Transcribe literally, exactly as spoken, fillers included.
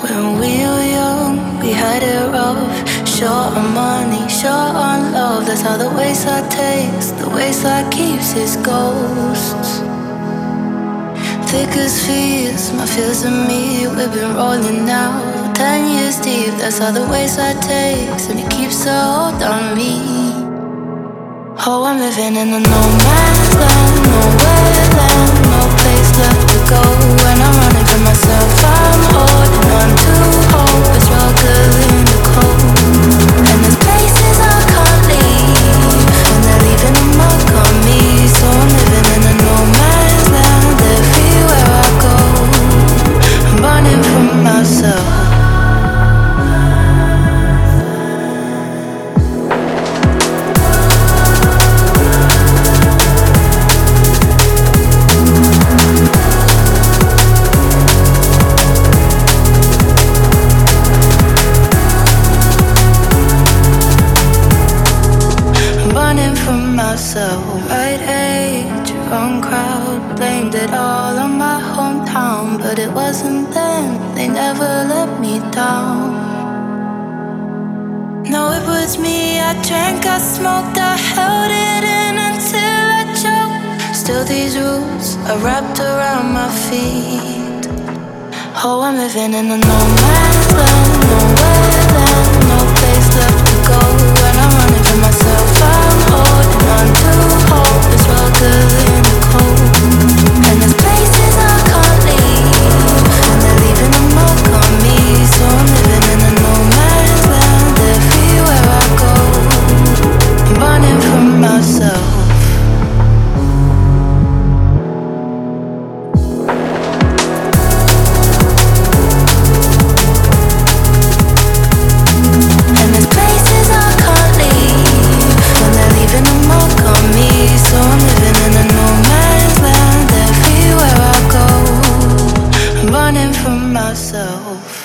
When we were young, we had it rough. Short on money, short on love. That's how the wayside takes, the wayside keeps its ghosts. Thick as fears, my fears and me, we've been rolling now. Ten years deep, that's how the wayside takes, and it keeps a hold on me. Oh, I'm living in a no man's land, nowhere land, no place left to go. When I'm running from myself, I'm holding on to hope, but struggling the cold. And there's places I can't leave, and they're leaving a mark on me. So I'm living in a no man's land, everywhere I go, I'm running from myself. Right age, wrong crowd, blamed it all on my hometown. But it wasn't them, they never let me down. No, it was me, I drank, I smoked, I held it in until I choked. Still these rules are wrapped around my feet. Oh, I'm living in a no man's land, nowhere land, no place left to go. When I'm running from myself, I'm holding on to hope, it's struggling the cold. And there's places I can't leave, and they're leaving a mark on me. So I'm living in a no man's land, everywhere I go, I'm running from myself. So I'm living in a no man's land, everywhere I go, I'm running from myself.